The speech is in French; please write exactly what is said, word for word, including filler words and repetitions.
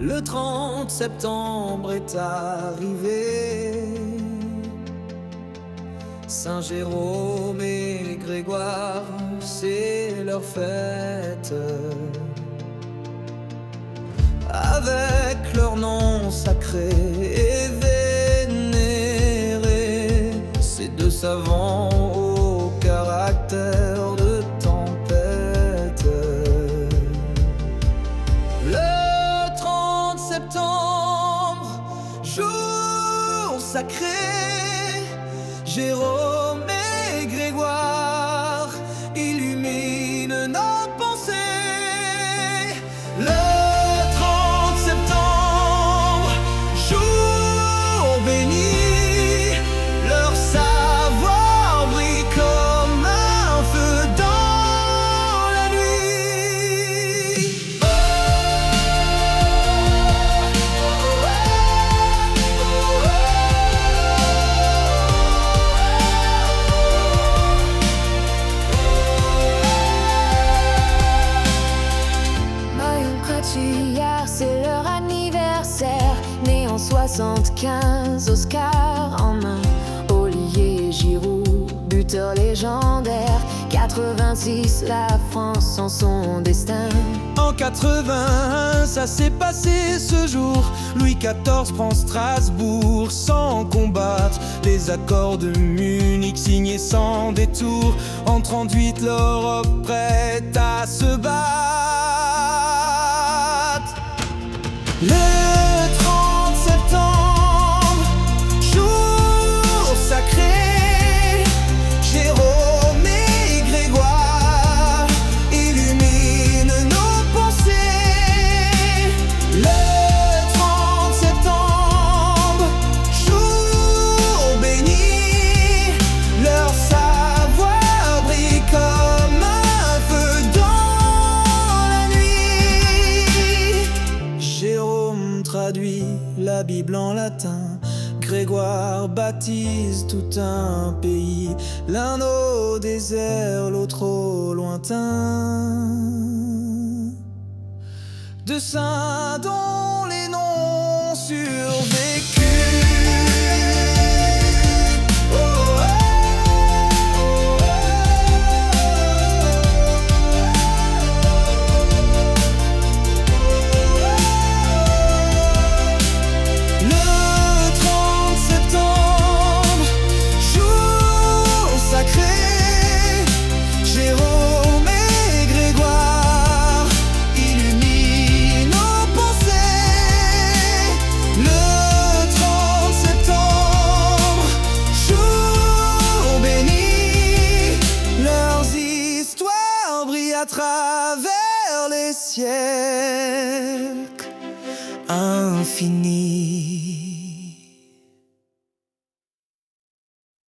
Le trente septembre est arrivé. Saint Jérôme et Grégoire, c'est leur fête. Avec leur nom sacré et vénéré, ces deux savants au caractère de tempête. Le trente septembre, jour sacré, Jérôme et Grégoire illuminent nos pensées. Le trente septembre, jour béni, leur savoir brille comme un feu dans la nuit. Hier, c'est leur anniversaire. Né en soixante-quinze, Oscar en main. Olivier Giroud, buteur légendaire. quatre-vingt-six, la France en son destin. En quatre-vingt-un, ça s'est passé ce jour. Louis quatorze prend Strasbourg sans combattre. Les accords de Munich signés sans détour. En trente-huit, l'Europe prête à se battre. Le trente septembre, jour sacré, Jérôme et Grégoire illuminent nos pensées. Le trente septembre, jour béni, leur savoir brille comme un feu dans la nuit. Jérôme traduit la Bible en latin, Grégoire baptise tout un pays, l'un au désert, l'autre au lointain. Deux saints dont les noms survécus. Oh, oh, oh, oh. Le trente septembre, jour sacré, Jérôme et Grégoire illuminent nos pensées. Le trente septembre, jour béni, leurs histoires brillent à travers les siècles infinis.